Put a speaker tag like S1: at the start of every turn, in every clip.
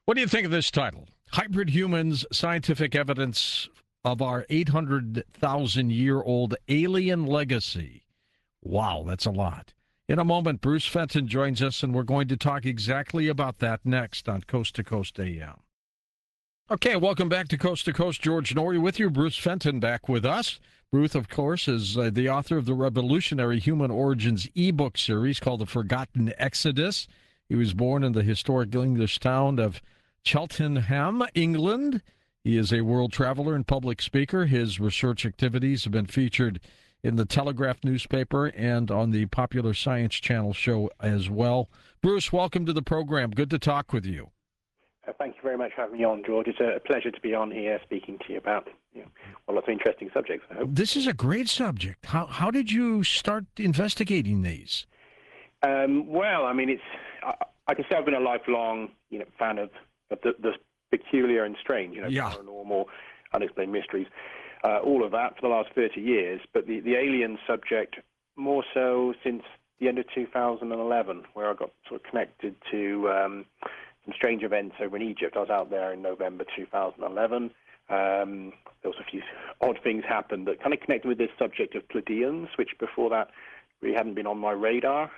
S1: What do you think of this title? Hybrid Humans, Scientific Evidence of Our 800,000-Year-Old Alien Legacy. Wow, that's a lot. In a moment, Bruce Fenton joins us, and we're going to talk exactly about that next on Coast to Coast AM. Okay, welcome back to Coast. George Noory with you. Bruce Fenton back with us. Bruce, of course, is the author of the revolutionary Human Origins ebook series called The Forgotten Exodus. He was born in the historic English town of Cheltenham, England. He is a world traveler and public speaker. His research activities have been featured in the Telegraph newspaper and on the popular Science Channel show as well. Bruce, welcome to the program. Good to talk with you.
S2: Thank you very much for having me on, George. It's a pleasure to be on here speaking to you about lots of interesting subjects, I hope.
S1: This is a great subject. How did you start investigating these?
S2: Well, I mean, I can say I've been a lifelong fan of the peculiar and strange, paranormal, unexplained mysteries, all of that for the last 30 years. But the alien subject more so since the end of 2011, where I got sort of connected to some strange events over in Egypt. I was out there in November 2011. There was a few odd things happened that kind of connected with this subject of Pleiadians, which before that really hadn't been on my radar.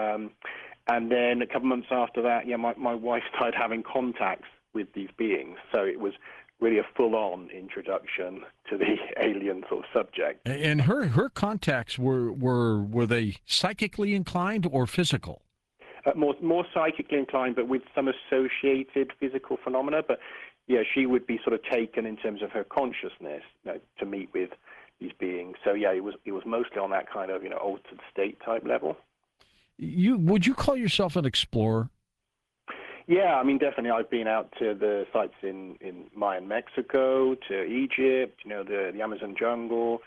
S2: And then a couple months after that, my wife started having contacts with these beings. So it was really a full-on introduction to the alien sort of subject.
S1: And her contacts were they psychically inclined or physical?
S2: More psychically inclined, but with some associated physical phenomena. But she would be sort of taken in terms of her consciousness to meet with these beings. So it was mostly on that kind of altered state type level.
S1: Would you call yourself an explorer?
S2: Yeah, I mean, definitely. I've been out to the sites in Mayan Mexico, to Egypt, the Amazon jungle,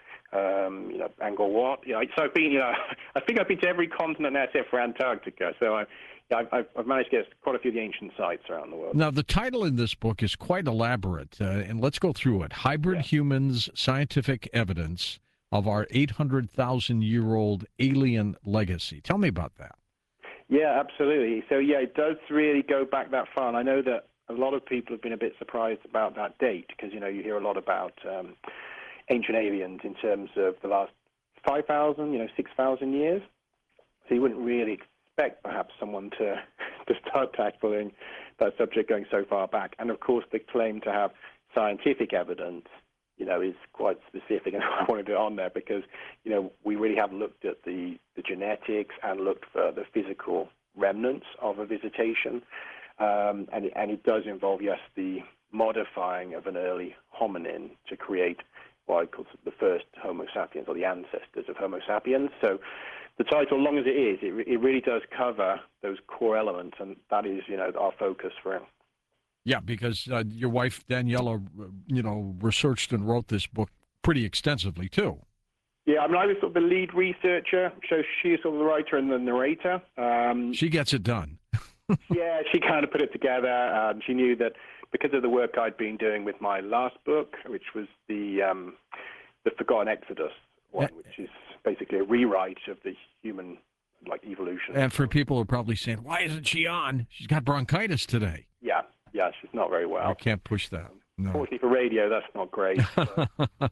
S2: Angkor Wat. So I've been, I think I've been to every continent now except for Antarctica. So I've managed to get quite a few of the ancient sites around the world.
S1: Now, the title in this book is quite elaborate, and let's go through it. Hybrid Humans, Scientific Evidence of Our 800,000-Year-Old Alien Legacy. Tell me about that.
S2: Yeah, absolutely. So, it does really go back that far. And I know that a lot of people have been a bit surprised about that date because, you hear a lot about ancient aliens in terms of the last 5,000, 6,000 years. So you wouldn't really expect perhaps someone to start tackling that subject going so far back. And, of course, the claim to have scientific evidence is quite specific, and I wanted it on there because, we really have looked at the genetics and looked for the physical remnants of a visitation, and it does involve, yes, the modifying of an early hominin to create what I call the first Homo sapiens, or the ancestors of Homo sapiens. So the title, long as it is, it really does cover those core elements, and that is, our focus for it.
S1: Yeah, because your wife, Daniela, researched and wrote this book pretty extensively, too.
S2: Yeah, I mean, I was sort of the lead researcher, so she's sort of the writer and the narrator.
S1: She gets it done.
S2: Yeah, she kind of put it together. She knew that because of the work I'd been doing with my last book, which was the Forgotten Exodus one, which is basically a rewrite of the human evolution.
S1: And for people who are probably saying, why isn't she on? She's got bronchitis today.
S2: Yeah, she's not very well.
S1: I can't push that. No.
S2: Fortunately for radio, that's not great. But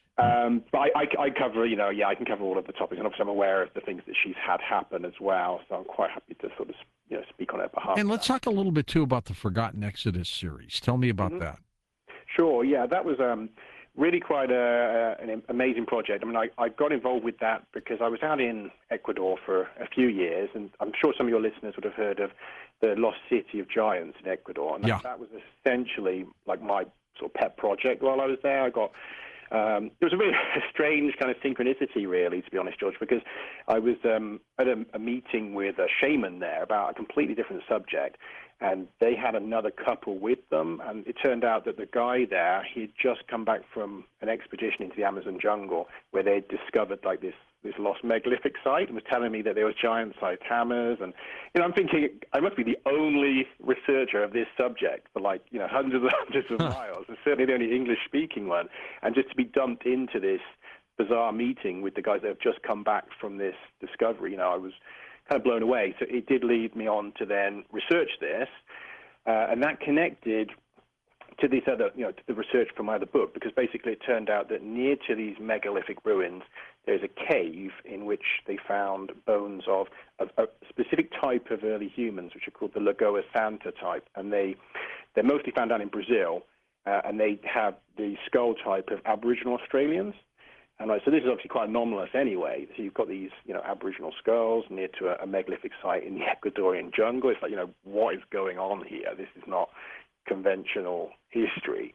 S2: I cover, I can cover all of the topics, and obviously I'm aware of the things that she's had happen as well, so I'm quite happy to sort of, speak on her behalf.
S1: And let's talk a little bit, too, about the Forgotten Exodus series. Tell me about that.
S2: Sure, yeah, that was really quite an amazing project. I mean, I got involved with that because I was out in Ecuador for a few years, and I'm sure some of your listeners would have heard of the Lost City of Giants in Ecuador, and that was essentially like my sort of pet project while I was there. I got it was a really strange kind of synchronicity, really, to be honest, George, because I was at a meeting with a shaman there about a completely different subject, and they had another couple with them, and it turned out that the guy there, he'd just come back from an expedition into the Amazon jungle where they'd discovered this lost megalithic site, and was telling me that there was giant-sized hammers, and I'm thinking I must be the only researcher of this subject for hundreds and hundreds of miles, and certainly the only English-speaking one, and just to be dumped into this bizarre meeting with the guys that have just come back from this discovery, I was kind of blown away. So it did lead me on to then research this. And that connected to this other, to the research from my other book, because basically it turned out that near to these megalithic ruins, there's a cave in which they found bones of a specific type of early humans, which are called the Lagoa Santa type, and they're mostly found down in Brazil, and they have the skull type of Aboriginal Australians. And so this is obviously quite anomalous anyway. So you've got these, Aboriginal skulls near to a megalithic site in the Ecuadorian jungle. It's like, what is going on here? This is not conventional history.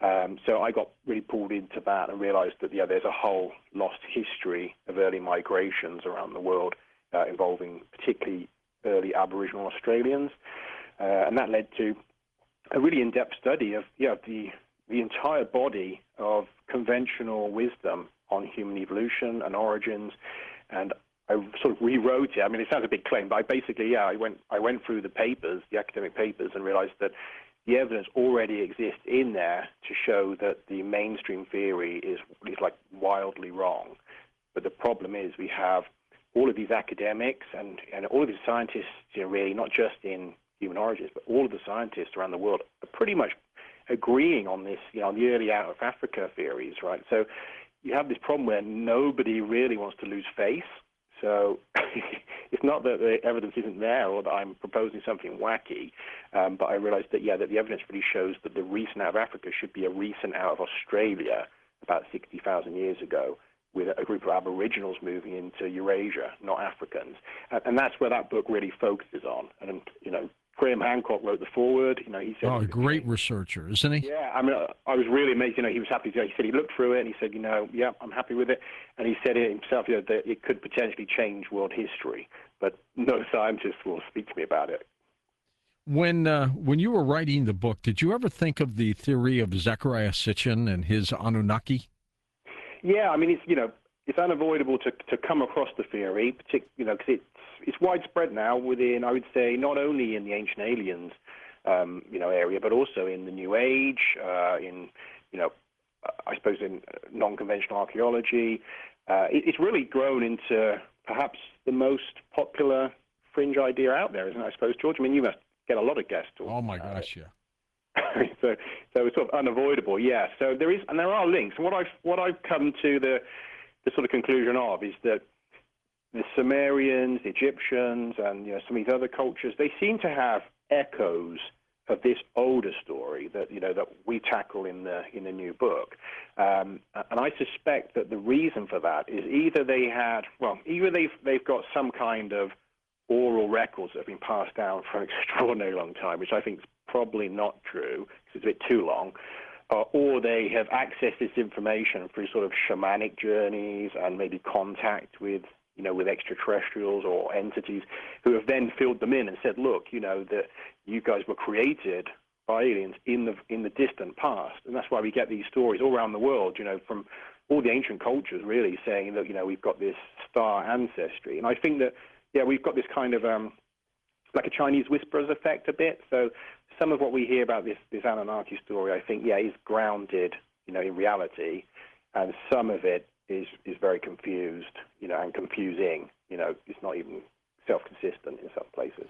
S2: So I got really pulled into that and realized that, there's a whole lost history of early migrations around the world involving particularly early Aboriginal Australians. And that led to a really in-depth study of the entire body of conventional wisdom on human evolution and origins. And I sort of rewrote it. I mean, it sounds a big claim, but I went through the papers, the academic papers, and realized that the evidence already exists in there to show that the mainstream theory is like wildly wrong. But the problem is we have all of these academics and all of these scientists, really not just in human origins, but all of the scientists around the world are pretty much agreeing on this, on the early out of Africa theories, right? So you have this problem where nobody really wants to lose face. So it's not that the evidence isn't there or that I'm proposing something wacky, but I realized that, that the evidence really shows that the recent out of Africa should be a recent out of Australia about 60,000 years ago, with a group of Aboriginals moving into Eurasia, not Africans. And that's where that book really focuses on. And, Graham Hancock wrote the foreword. He said,
S1: a great researcher, isn't he?
S2: Yeah, I mean, I was really amazed. He was happy. He said he looked through it and he said, yeah, I'm happy with it. And he said it himself, that it could potentially change world history, but no scientist will speak to me about it.
S1: When you were writing the book, did you ever think of the theory of Zecharia Sitchin and his Anunnaki?
S2: Yeah, I mean, it's unavoidable to come across the theory, because it's widespread now within, I would say, not only in the ancient aliens, area, but also in the New Age, I suppose in non-conventional archaeology. It's really grown into perhaps the most popular fringe idea out there, isn't it, I suppose, George? I mean, you must get a lot of guests talking.
S1: Oh, my gosh, yeah.
S2: So it's sort of unavoidable, yeah. So there are links. And what I've come to the sort of conclusion of is that the Sumerians, the Egyptians, and some of these other cultures, they seem to have echoes of this older story that that we tackle in the new book. And I suspect that the reason for that is either they've got some kind of oral records that have been passed down for an extraordinarily long time, which I think is probably not true because it's a bit too long, or they have accessed this information through sort of shamanic journeys and maybe contact with extraterrestrials or entities who have then filled them in and said, look, that you guys were created by aliens in the distant past. And that's why we get these stories all around the world, from all the ancient cultures really saying that, we've got this star ancestry. And I think that, we've got this kind of like a Chinese whisperers effect a bit. So some of what we hear about this Anunnaki story, I think, is grounded, in reality. And some of it is very confused, and confusing. It's not even self-consistent in some places.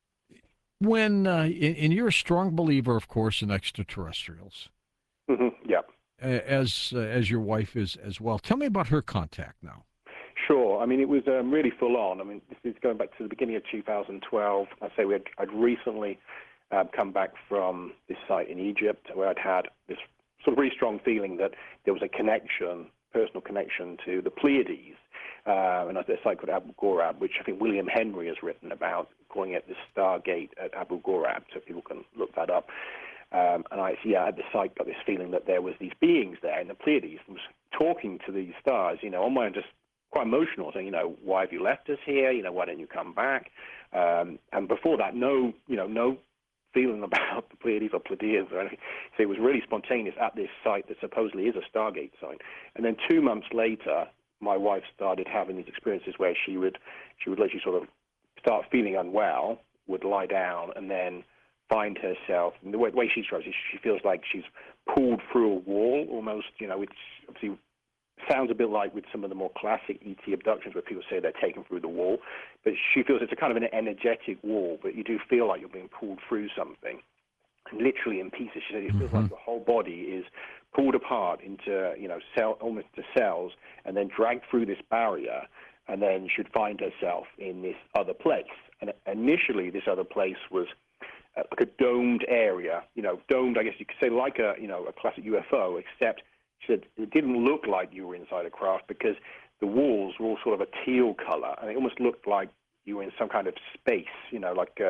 S1: When, and you're a strong believer, of course, in extraterrestrials.
S2: Mm-hmm, yeah.
S1: As your wife is as well. Tell me about her contact now.
S2: Sure. I mean, it was really full on. I mean, this is going back to the beginning of 2012. I'd say I'd recently come back from this site in Egypt where I'd had this sort of really strong feeling that there was a personal connection to the Pleiades. And there's a site called Abu Ghorab, which I think William Henry has written about, calling it the Stargate at Abu Ghorab, so people can look that up. And I at the site got this feeling that there was these beings there in the Pleiades and was talking to these stars, on my own, just quite emotional, saying, why have you left us here? Why don't you come back? And before that, no feeling about the Pleiades or Pleiadians or anything. So it was really spontaneous at this site that supposedly is a Stargate site. And then 2 months later, my wife started having these experiences where she would literally sort of start feeling unwell, would lie down, and then find herself, and the way she describes it, she feels like she's pulled through a wall almost, which obviously sounds a bit like with some of the more classic ET abductions where people say they're taken through the wall, but she feels it's a kind of an energetic wall, but you do feel like you're being pulled through something. literally in pieces. She said it feels like your whole body is pulled apart into, almost to cells, and then dragged through this barrier, and then she'd find herself in this other place. And initially, this other place was like a domed area, domed, I guess you could say, like a classic UFO, except she said it didn't look like you were inside a craft because the walls were all sort of a teal color, and it almost looked like you were in some kind of space, like,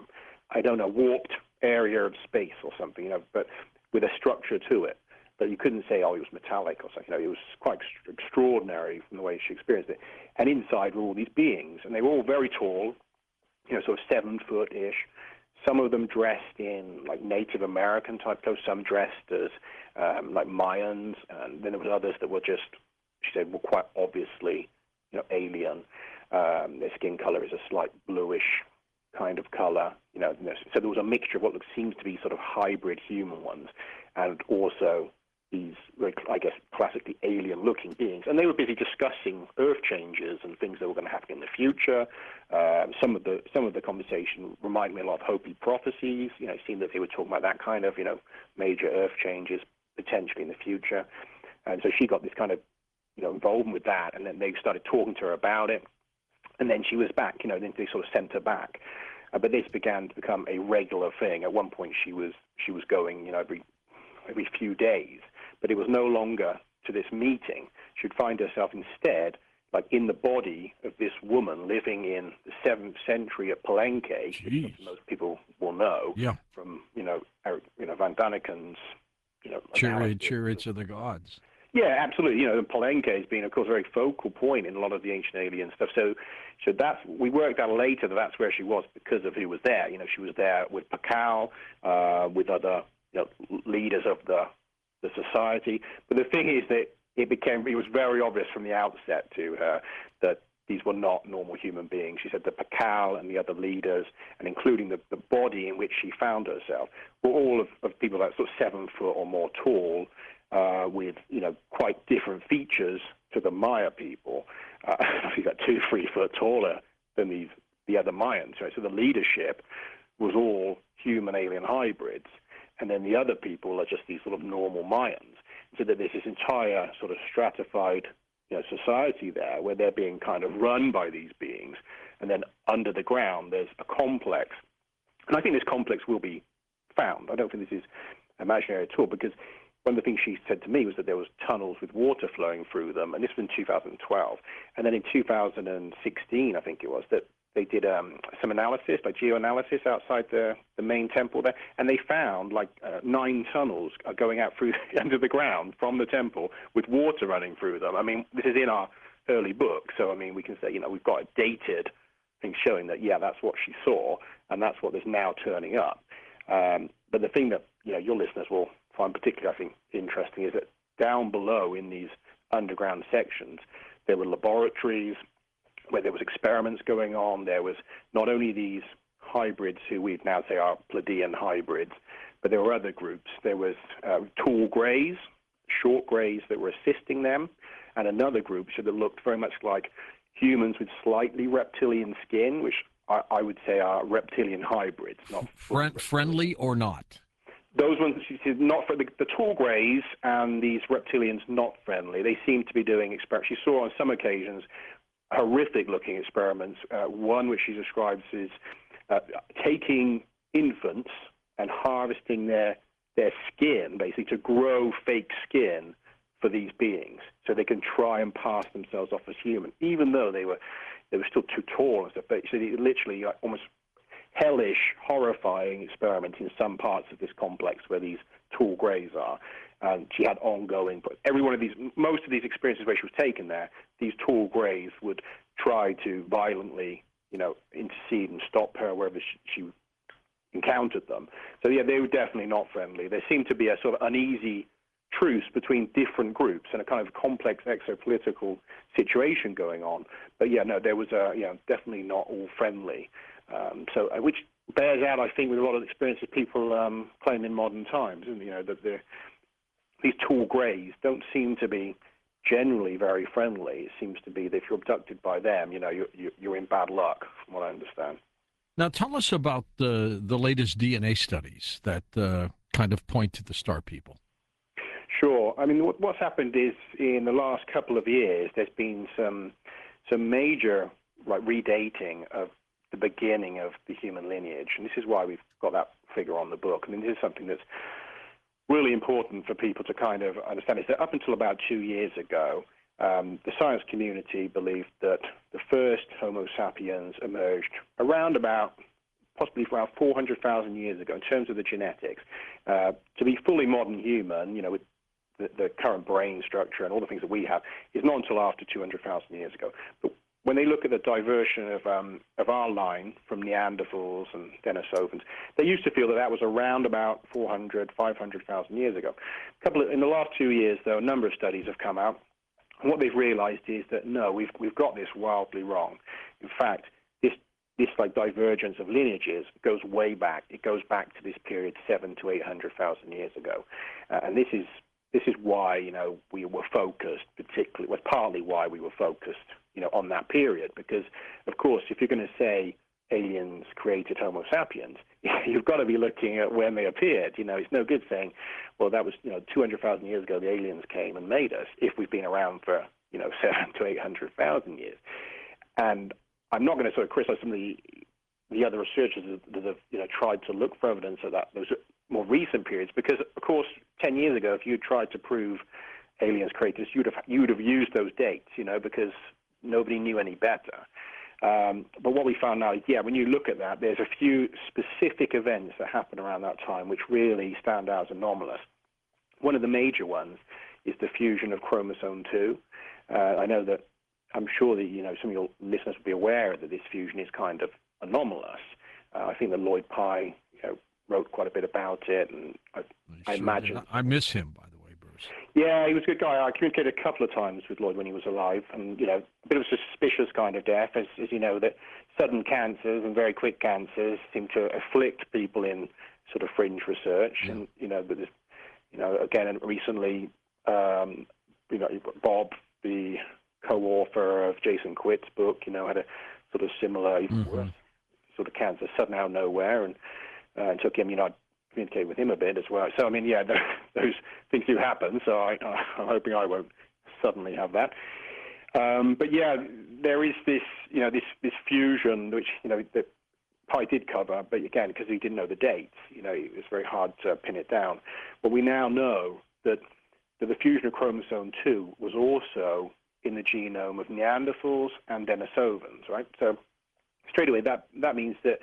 S2: I don't know, warped area of space or something, but with a structure to it. But you couldn't say, oh, it was metallic or something. It was quite extraordinary from the way she experienced it. And inside were all these beings, and they were all very tall, sort of 7 foot-ish. Some of them dressed in like Native American type clothes, some dressed as like Mayans, and then there was others that were just, she said, were quite obviously, alien. Their skin color is a slight bluish kind of color, so there was a mixture of what seems to be sort of hybrid human ones, and also these, I guess, classically alien-looking beings. And they were busy discussing Earth changes and things that were going to happen in the future. Some of the conversation reminded me a lot of Hopi prophecies. It seemed that they were talking about that kind of, major Earth changes potentially in the future. And so she got this kind of, involvement with that, and then they started talking to her about it. And then she was back, then they sort of sent her back. But this began to become a regular thing. At one point, she was going, every few days. But it was no longer to this meeting. She'd find herself instead, like in the body of this woman living in the 7th century at Palenque, which most people will know from, Eric, Van Daniken's,
S1: Chariots of the Gods.
S2: Yeah, absolutely. Palenque has been, of course, a very focal point in a lot of the ancient alien stuff. So we worked out later that that's where she was because of who was there. She was there with Pakal, with other leaders of the society. But the thing is that it was very obvious from the outset to her that these were not normal human beings. She said the Pakal and the other leaders, and including the body in which she found herself, were all of people that sort of 7 foot or more tall, with quite different features to the Maya people. I think 2-3 foot taller than the other Mayans. Right? So the leadership was all human alien hybrids, and then the other people are just these sort of normal Mayans. So that there's this entire sort of stratified society there where they're being kind of run by these beings, and then under the ground there's a complex, and I think this complex will be found. I don't think this is imaginary at all, because one of the things she said to me was that there was tunnels with water flowing through them, and this was in 2012. And then in 2016, I think it was, that they did some analysis, like geoanalysis outside the main temple there, and they found like 9 tunnels going out through under the ground from the temple with water running through them. I mean, this is in our early book, so I mean, we can say, we've got a dated thing showing that, yeah, that's what she saw, and that's what is now turning up. But the thing that, your listeners will find particularly, I think, interesting is that down below in these underground sections, there were laboratories where there was experiments going on. There was not only these hybrids who we'd now say are Pleiadian hybrids, but there were other groups. There was tall greys, short greys that were assisting them, and another group that looked very much like humans with slightly reptilian skin, which I would say are reptilian hybrids. Not
S1: friendly or not?
S2: Those ones, she said, not for the tall greys and these reptilians, not friendly. They seem to be doing experiments. She saw on some occasions horrific-looking experiments. One which she describes is taking infants and harvesting their skin, basically, to grow fake skin for these beings, so they can try and pass themselves off as human, even though they were still too tall and stuff. But so literally, almost hellish, horrifying experiments in some parts of this complex where these tall greys are. And she had ongoing, but most of these experiences where she was taken there, these tall greys would try to violently, intercede and stop her wherever she encountered them. So yeah, they were definitely not friendly. There seemed to be a sort of uneasy truce between different groups and a kind of complex exopolitical situation going on. But yeah, no, there was definitely not all friendly. Which bears out, I think, with a lot of experiences people claim in modern times, and that these tall greys don't seem to be generally very friendly. It seems to be that if you're abducted by them, you're in bad luck, from what I understand.
S1: Now, tell us about the latest DNA studies that kind of point to the star people.
S2: Sure. I mean, what's happened is in the last couple of years, there's been some major redating of the beginning of the human lineage, and this is why we've got that figure on the book. I mean, this is something that's really important for people to kind of understand. Is that up until about 2 years ago, the science community believed that the first Homo sapiens emerged around about possibly around 400,000 years ago in terms of the genetics. To be fully modern human, with the current brain structure and all the things that we have, is not until after 200,000 years ago. But when they look at the diversion of our line from Neanderthals and Denisovans, they used to feel that was around about 400, 500,000 years ago. In the last 2 years, though, a number of studies have come out, and what they've realized is that no, we've got this wildly wrong. In fact, this divergence of lineages goes way back. It goes back to this period 700,000 to 800,000 years ago, and this is why we were focused, particularly was partly why we were focused on that period, because of course if you're going to say aliens created Homo sapiens, you've got to be looking at when they appeared. It's no good saying, well, that was 200,000 years ago the aliens came and made us, if we've been around for 700,000 to 800,000 years. And I'm not going to sort of criticize some of the other researchers that have tried to look for evidence of those more recent periods, because of course 10 years ago, if you tried to prove aliens created us, you'd have used those dates, because nobody knew any better. But what we found now is, when you look at that, there's a few specific events that happened around that time which really stand out as anomalous. One of the major ones is the fusion of chromosome 2. I know that I'm sure that some of your listeners will be aware that this fusion is kind of anomalous. I think that Lloyd Pye wrote quite a bit about it, and I imagine
S1: I miss him, by the way, Bruce.
S2: Yeah, he was a good guy. I communicated a couple of times with Lloyd when he was alive, and a bit of a suspicious kind of death, as you know, that sudden cancers and very quick cancers seem to afflict people in sort of fringe research, and but there's, again, and recently, Bob, the co-author of Jason Quitt's book, had a sort of similar sort of cancer sudden out of nowhere, and took him, I communicate with him a bit as well. So, I mean, those things do happen, so I'm hoping I won't suddenly have that. But there is this, this fusion, which, that Pye did cover, but again, because he didn't know the dates, it was very hard to pin it down. But we now know that the fusion of chromosome 2 was also in the genome of Neanderthals and Denisovans, right? So straight away, that means that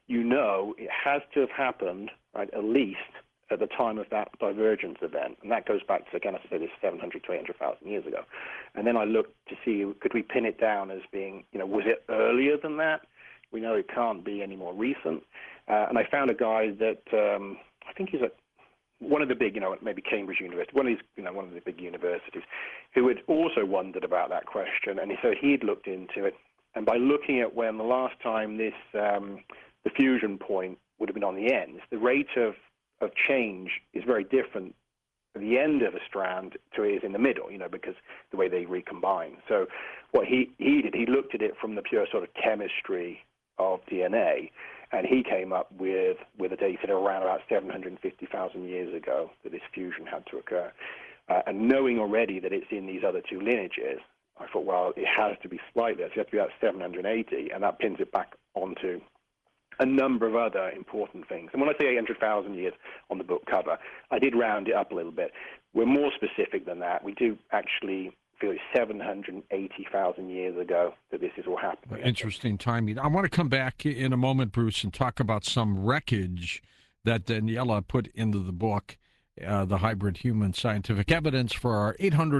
S2: it has to have happened, right, at least at the time of that divergence event. And that goes back to, again, as I said, this 700 to 800,000 years ago. And then I looked to see, could we pin it down as being, was it earlier than that? We know it can't be any more recent. And I found a guy that I think he's one of the big, maybe Cambridge University, one of the big universities, who had also wondered about that question. And so he'd looked into it. And by looking at when the last time this the fusion point would have been on the ends, the rate of change is very different at the end of a strand to it is in the middle, because the way they recombine. So what he did, he looked at it from the pure sort of chemistry of DNA, and he came up with a date at around about 750,000 years ago that this fusion had to occur. And knowing already that it's in these other two lineages, I thought, well, it has to be slightly less. It has to be about 780, and that pins it back onto a number of other important things. And when I say 800,000 years on the book cover, I did round it up a little bit. We're more specific than that. We do actually feel it's 780,000 years ago that this is all happening.
S1: Interesting timing. I want to come back in a moment, Bruce, and talk about some wreckage that Daniela put into the book, The Hybrid Human Scientific Evidence for Our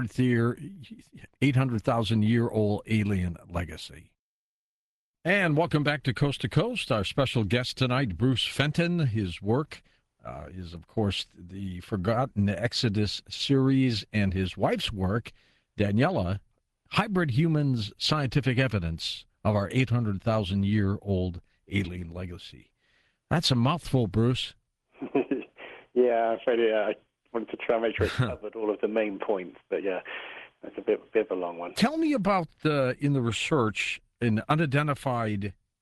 S1: 800,000-year-old Alien Legacy. And welcome back to Coast. Our special guest tonight, Bruce Fenton. His work is, of course, the Forgotten Exodus series, and his wife's work, Daniela, Hybrid Humans Scientific Evidence of Our 800,000-year-old Alien Legacy. That's a mouthful, Bruce.
S2: Yeah, I'm afraid I wanted to try and make sure I covered all of the main points, but that's a bit of a long one.
S1: Tell me about, in the research, an unidentified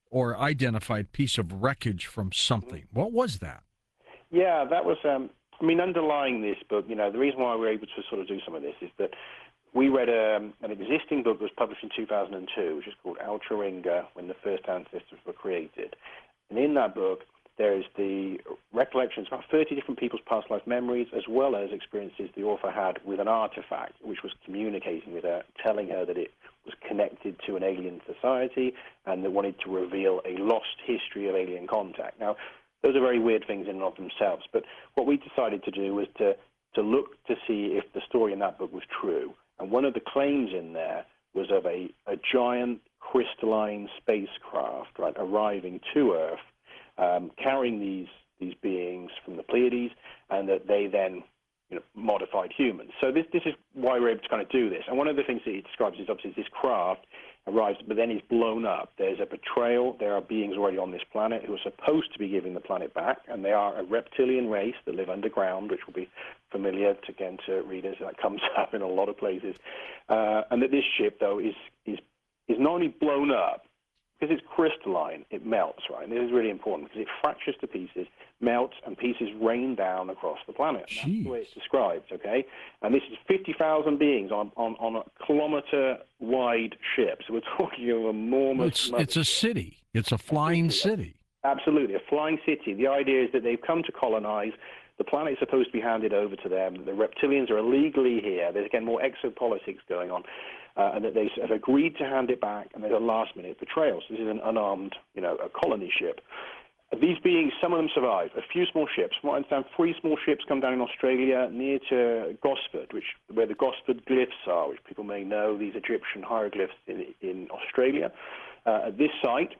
S1: or identified piece of wreckage from something. What was that?
S2: Yeah, that was, underlying this book, the reason why we're able to sort of do some of this is that we read an existing book that was published in 2002, which is called Altaringa, When the First Ancestors Were Created. And in that book, there is the recollections of about 30 different people's past life memories, as well as experiences the author had with an artifact, which was communicating with her, telling her that it was connected to an alien society and that wanted to reveal a lost history of alien contact. Now, those are very weird things in and of themselves, but what we decided to do was to look to see if the story in that book was true. And one of the claims in there was of a giant crystalline spacecraft, right, arriving to Earth, carrying these beings from the Pleiades, and that they then modified humans. So this is why we're able to kind of do this. And one of the things that he describes is obviously this craft arrives, but then is blown up. There's a betrayal. There are beings already on this planet who are supposed to be giving the planet back, and they are a reptilian race that live underground, which will be familiar to readers. That comes up in a lot of places. And that this ship, though, is not only blown up, because it's crystalline, it melts, right? And this is really important because it fractures to pieces, melts, and pieces rain down across the planet. That's the way it's described, okay? And this is 50,000 beings on a kilometer-wide ship. So we're talking of enormous...
S1: It's a city. It's a flying city.
S2: Absolutely, a flying city. The idea is that they've come to colonize. The planet is supposed to be handed over to them. The reptilians are illegally here. There's, again, more exopolitics going on. And that they have agreed to hand it back, and there's a last-minute betrayal. So this is an unarmed, a colony ship. These beings, some of them survive. A few small ships. From what I understand, 3 small ships come down in Australia near to Gosford, where the Gosford glyphs are, which people may know, these Egyptian hieroglyphs in Australia, at this site.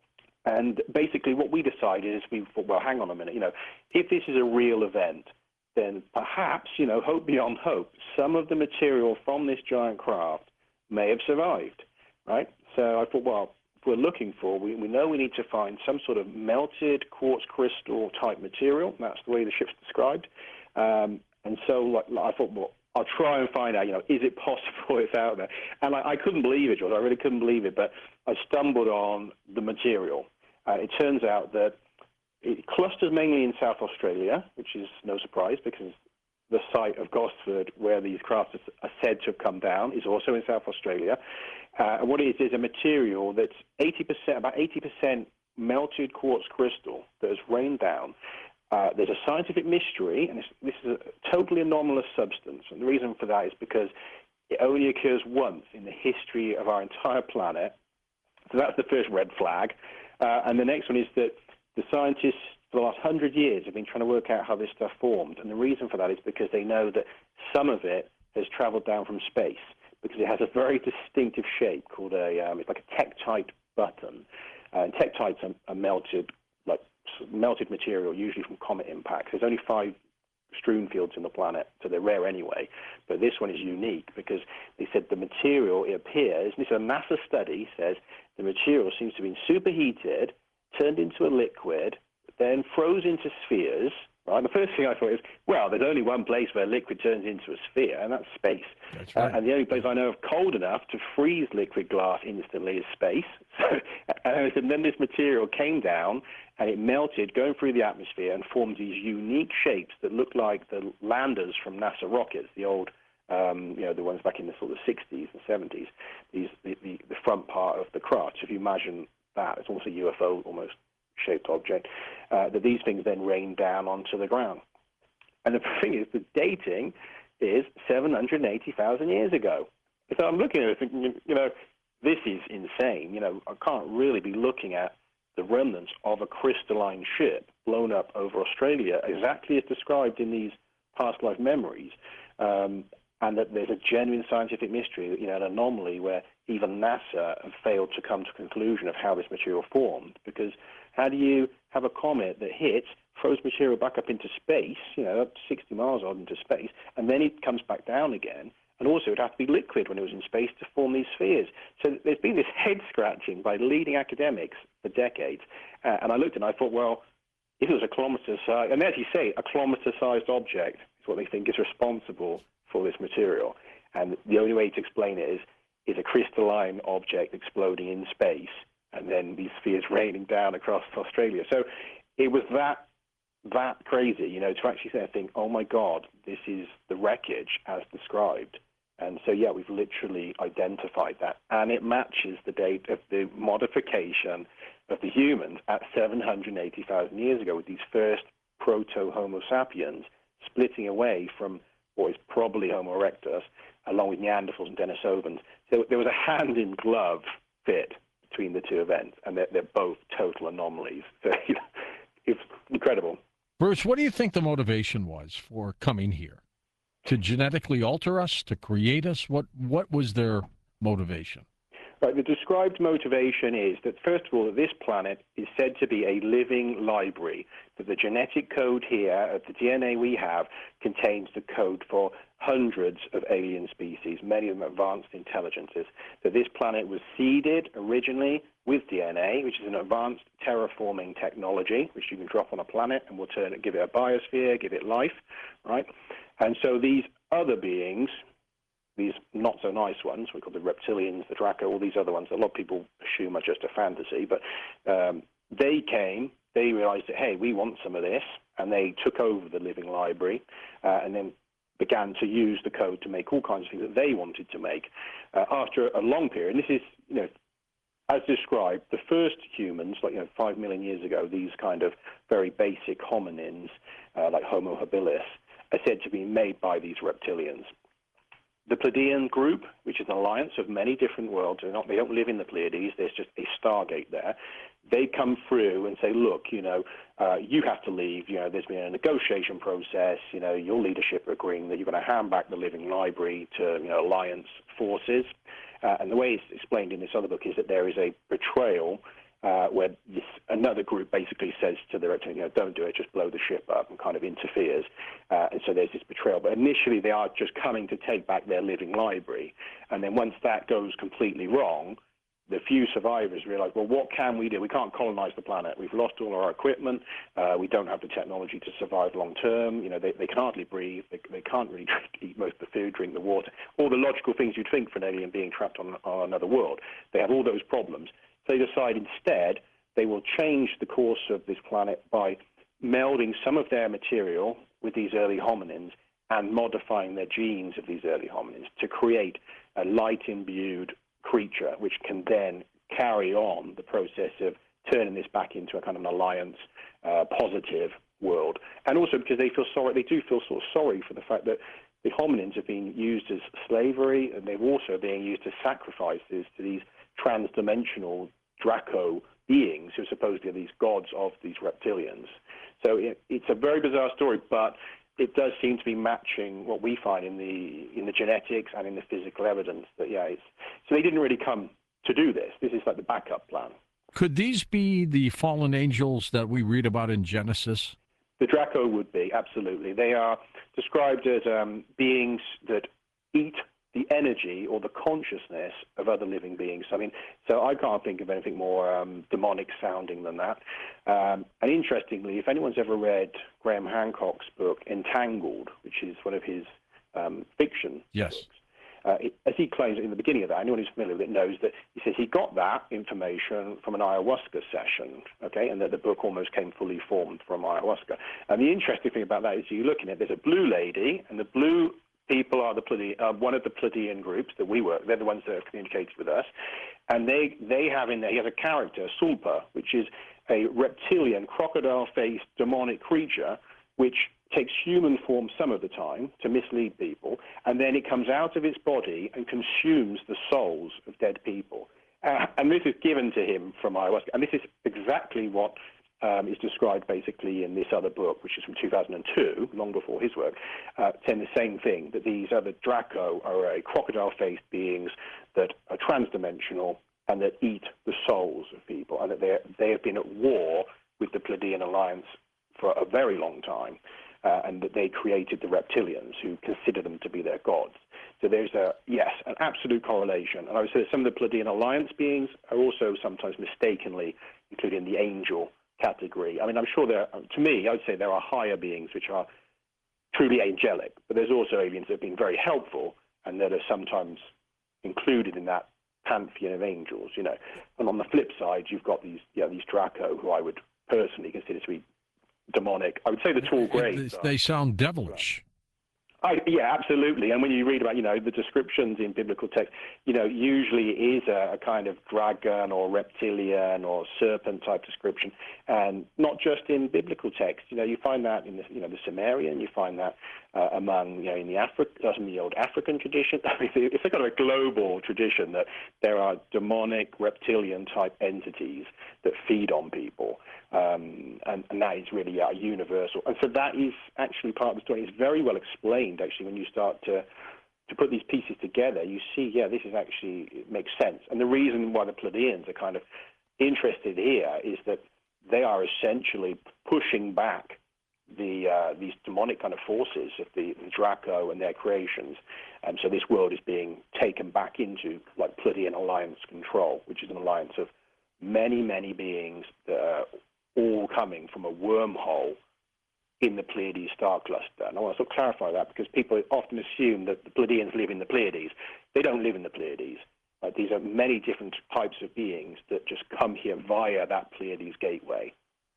S2: And basically what we decided is we thought, well, hang on a minute, if this is a real event, then perhaps, hope beyond hope, some of the material from this giant craft may have survived, right? So I thought, well, if we're looking for, we know we need to find some sort of melted quartz crystal type material. That's the way the ship's described. And so I thought, well, I'll try and find out, is it possible it's out there? And I couldn't believe it, George. I really couldn't believe it. But I stumbled on the material. It turns out that it clusters mainly in South Australia, which is no surprise because the site of Gosford, where these crafts are said to have come down, is also in South Australia. And what it is a material that's about 80% melted quartz crystal that has rained down. There's a scientific mystery, and this is a totally anomalous substance. And the reason for that is because it only occurs once in the history of our entire planet. So that's the first red flag. And the next one is that the scientists for the last 100 years have been trying to work out how this stuff formed. And the reason for that is because they know that some of it has traveled down from space, because it has a very distinctive shape called it's like a tektite button. And tektites are melted material, usually from comet impacts. There's only 5 strewn fields in the planet, so they're rare anyway. But this one is unique because they said the material, it appears, and this is a NASA study, says the material seems to have been superheated, turned into a liquid, then froze into spheres. Right? The first thing I thought is, well, there's only one place where liquid turns into a sphere, and that's space.
S1: That's right.
S2: And the only place I know of cold enough to freeze liquid glass instantly is space. And then this material came down, and it melted, going through the atmosphere, and formed these unique shapes that look like the landers from NASA rockets, the old, the ones back in the sort of 60s and 70s, the front part of the craft. So if you imagine that, it's almost a UFO almost shaped object, that these things then rain down onto the ground. And the thing is, the dating is 780,000 years ago. So I'm looking at it thinking, this is insane. I can't really be looking at the remnants of a crystalline ship blown up over Australia, exactly as described in these past life memories, and that there's a genuine scientific mystery, an anomaly where even NASA have failed to come to a conclusion of how this material formed. Because how do you have a comet that hits, throws material back up into space, up to 60 miles odd into space, and then it comes back down again? And also, it would have to be liquid when it was in space to form these spheres. So there's been this head-scratching by leading academics for decades. And I looked and I thought, well, if it was a kilometer-sized, and as you say, a kilometer-sized object is what they think is responsible for this material. And the only way to explain it is a crystalline object exploding in space and then these spheres raining down across Australia. So it was that crazy, to actually say, I think, oh my God, this is the wreckage as described. And so, yeah, we've literally identified that. And it matches the date of the modification of the humans at 780,000 years ago with these first proto-Homo sapiens splitting away from what is probably Homo erectus, along with Neanderthals and Denisovans. So there was a hand-in-glove fit between the two events, and they're both total anomalies. So it's incredible.
S1: Bruce, what do you think the motivation was for coming here? To genetically alter us, to create us? What was their motivation?
S2: Right, the described motivation is that, first of all, this planet is said to be a living library, that the genetic code here of the DNA we have contains the code for hundreds of alien species, many of them advanced intelligences, that this planet was seeded originally with DNA, which is an advanced terraforming technology, which you can drop on a planet and will give it a biosphere, give it life, right? And so these other beings, these not-so-nice ones, we call the reptilians, the Draco, all these other ones, a lot of people assume are just a fantasy, but they came, they realized that, hey, we want some of this, and they took over the living library and then began to use the code to make all kinds of things that they wanted to make. After a long period, and this is, as described, the first humans, 5 million years ago, these kind of very basic hominins, like Homo habilis, are said to be made by these reptilians. The Pleiadian group, which is an alliance of many different worlds, they don't live in the Pleiades, there's just a Stargate there. They come through and say, look, you have to leave. There's been a negotiation process. Your leadership agreeing that you're going to hand back the living library to alliance forces. And the way it's explained in this other book is that there is a betrayal where another group basically says to the reptilian, don't do it, just blow the ship up, and kind of interferes. And so there's this betrayal. But initially they are just coming to take back their living library. And then once that goes completely wrong, the few survivors realize, well, what can we do? We can't colonize the planet. We've lost all our equipment. We don't have the technology to survive long term. They can hardly breathe. They can't really eat most of the food, drink the water. All the logical things you'd think for an alien being trapped on another world. They have all those problems. So they decide instead they will change the course of this planet by melding some of their material with these early hominins and modifying their genes of these early hominins to create a light-imbued creature which can then carry on the process of turning this back into a kind of an alliance, positive world. And also because they do feel sort of sorry for the fact that the hominins have been used as slavery, and they're also being used as sacrifices to these trans-dimensional Draco beings who supposedly are these gods of these reptilians. So it's a very bizarre story, but it does seem to be matching what we find in the genetics and in the physical evidence. That so they didn't really come to do this. This is like the backup plan.
S1: Could these be the fallen angels that we read about in Genesis?
S2: The Draco would be, absolutely. They are described as beings that eat the energy or the consciousness of other living beings. So I can't think of anything more demonic sounding than that. And interestingly, if anyone's ever read Graham Hancock's book Entangled, which is one of his fiction books, as he claims in the beginning of that, anyone who's familiar with it knows that he says he got that information from an ayahuasca session, okay, and that the book almost came fully formed from ayahuasca. And the interesting thing about that is you look in it, there's a blue lady, and the blue people are one of the Pleiadian groups that we work. They're the ones that have communicated with us. And they have in there, he has a character, Sulpa, which is a reptilian, crocodile-faced demonic creature, which takes human form some of the time to mislead people, and then it comes out of its body and consumes the souls of dead people. And this is given to him from ayahuasca. And this is exactly what is described basically in this other book, which is from 2002, long before his work, saying the same thing, that these other Draco are crocodile-faced beings that are transdimensional and that eat the souls of people, and that they have been at war with the Pleiadian alliance for a very long time, and that they created the reptilians who consider them to be their gods. So there's an absolute correlation. And I would say that some of the Pleiadian alliance beings are also sometimes mistakenly included in the angel category. I'm sure to me, I would say there are higher beings which are truly angelic, but there's also aliens that have been very helpful and that are sometimes included in that pantheon of angels, And on the flip side, you've got these Draco, who I would personally consider to be demonic. I would say the tall grays.
S1: They sound devilish.
S2: Yeah, absolutely. And when you read about, the descriptions in biblical text, usually it is a kind of dragon or reptilian or serpent type description, and not just in biblical text. You find that in the Sumerian. You find that among in the old African tradition. It's a kind of a global tradition that there are demonic reptilian type entities that feed on people. And that is really universal. And so that is actually part of the story. It's very well explained, actually, when you start to put these pieces together. You see, this is actually, it makes sense. And the reason why the Pleiadians are kind of interested here is that they are essentially pushing back these demonic kind of forces of the Draco and their creations. And so this world is being taken back into like Pleiadian alliance control, which is an alliance of many, many beings that are all coming from a wormhole in the Pleiades star cluster. And I want to sort of clarify that because people often assume that the Pleiadians live in the Pleiades. They don't live in the Pleiades. These are many different types of beings that just come here via that Pleiades gateway.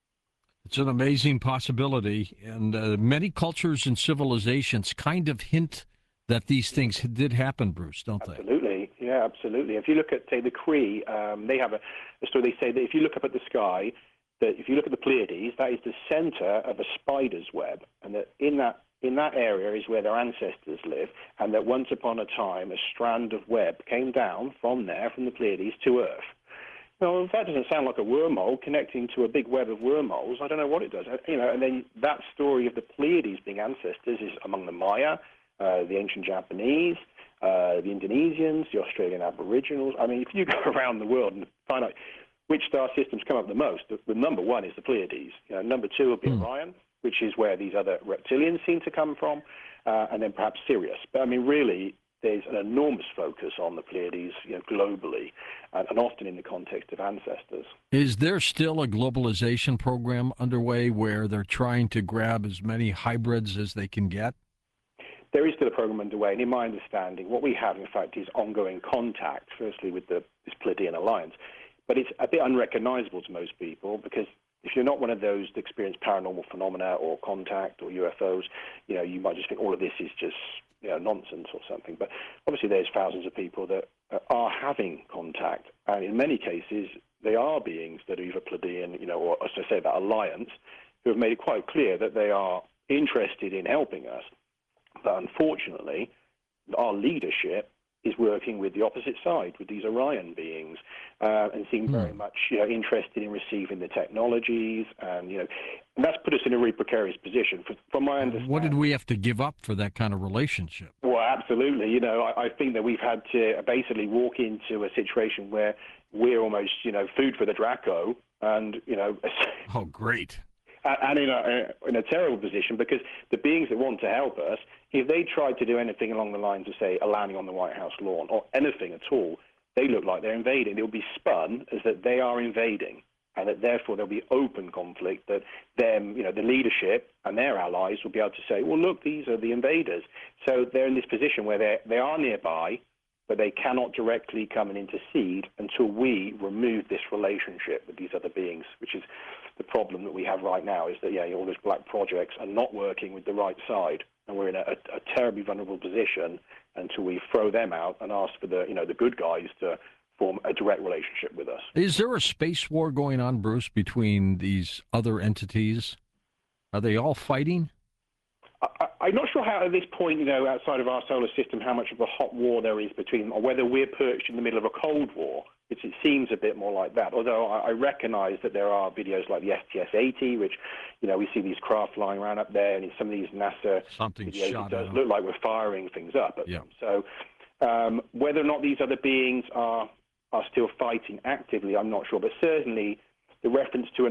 S1: It's an amazing possibility, and many cultures and civilizations kind of hint that these things did happen, Bruce, don't they?
S2: Absolutely, yeah, absolutely. If you look at, say, the Cree, they have a story. They say that if you look up at the sky, that if you look at the Pleiades, that is the center of a spider's web, and that in that area is where their ancestors live, and that once upon a time a strand of web came down from there, from the Pleiades, to Earth. Well, if that doesn't sound like a wormhole connecting to a big web of wormholes, I don't know what it does. And then that story of the Pleiades being ancestors is among the Maya, the ancient Japanese, the Indonesians, the Australian Aboriginals. I mean, if you go around the world and find out which star systems come up the most, the number one is the Pleiades. Number two will be Orion, which is where these other reptilians seem to come from, and then perhaps Sirius. But I mean, really, there's an enormous focus on the Pleiades, globally, and often in the context of ancestors.
S1: Is there still a globalization program underway where they're trying to grab as many hybrids as they can get?
S2: There is still a program underway, and in my understanding, what we have, in fact, is ongoing contact, firstly with this Pleiadian alliance. But it's a bit unrecognizable to most people because if you're not one of those that experience paranormal phenomena or contact or UFOs, you might just think all of this is just nonsense or something. But obviously there's thousands of people that are having contact. And in many cases, they are beings that are either Pleiadian, or as I say, that alliance, who have made it quite clear that they are interested in helping us. But unfortunately, our leadership is working with the opposite side, with these Orion beings, and seem very much interested in receiving the technologies, and that's put us in a really precarious position. From my understanding,
S1: what did we have to give up for that kind of relationship?
S2: Well, absolutely. I think that we've had to basically walk into a situation where we're almost food for the Draco, and
S1: Oh, great.
S2: And in a terrible position because the beings that want to help us, if they tried to do anything along the lines of, say, a landing on the White House lawn or anything at all, they look like they're invading. It will be spun as that they are invading, and that therefore there'll be open conflict, that them, the leadership and their allies will be able to say, well, look, these are the invaders. So they're in this position where they are nearby, but they cannot directly come and intercede until we remove this relationship with these other beings, which is the problem that we have right now, is that, all those black projects are not working with the right side, and we're in a terribly vulnerable position until we throw them out and ask for the good guys to form a direct relationship with us.
S1: Is there a space war going on, Bruce, between these other entities? Are they all fighting?
S2: I'm not sure how, at this point, outside of our solar system, how much of a hot war there is between them, or whether we're perched in the middle of a cold war. It seems a bit more like that, although I recognize that there are videos like the STS-80, which, we see these craft flying around up there, and in some of these NASA videos, it does look like we're firing things up at them. So whether or not these other beings are still fighting actively, I'm not sure, but certainly the reference to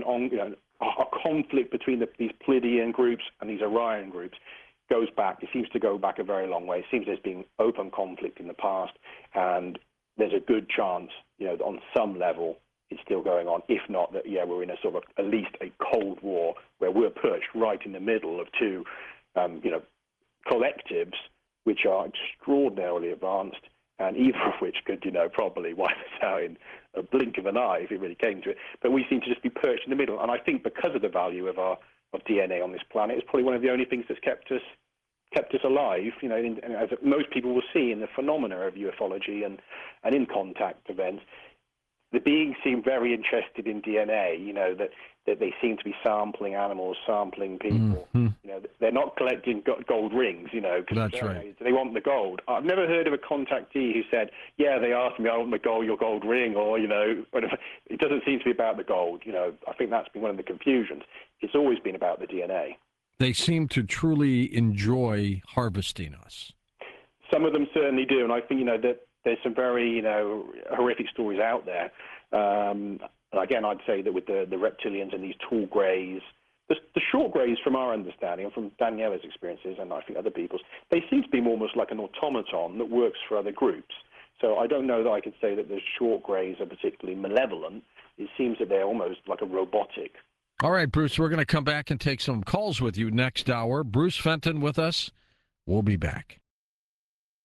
S2: a conflict between these Pleiadian groups and these Orion groups goes back. It seems to go back a very long way. It seems there's been open conflict in the past, and there's a good chance, that on some level it's still going on. If not, that we're in a sort of at least a cold war where we're perched right in the middle of two, collectives which are extraordinarily advanced and either of which could, probably wipe us out in a blink of an eye if it really came to it. But we seem to just be perched in the middle, and I think because of the value of DNA on this planet, it's probably one of the only things that's kept us alive. As most people will see in the phenomena of ufology and in contact events, the beings seem very interested in DNA. That they seem to be sampling animals, sampling people.
S1: Mm-hmm.
S2: They're not collecting gold rings.
S1: That's right.
S2: They want the gold. I've never heard of a contactee who said, "Yeah, they asked me, I want your gold ring," or whatever. It doesn't seem to be about the gold. I think that's been one of the confusions. It's always been about the DNA.
S1: They seem to truly enjoy harvesting us.
S2: Some of them certainly do, and I think that there's some very horrific stories out there. Again, I'd say that with the reptilians and these tall greys, the short greys, from our understanding and from Daniela's experiences, and I think other people's, they seem to be almost like an automaton that works for other groups. So I don't know that I could say that the short greys are particularly malevolent. It seems that they're almost like a robotic.
S1: All right, Bruce, we're going to come back and take some calls with you next hour. Bruce Fenton with us. We'll be back.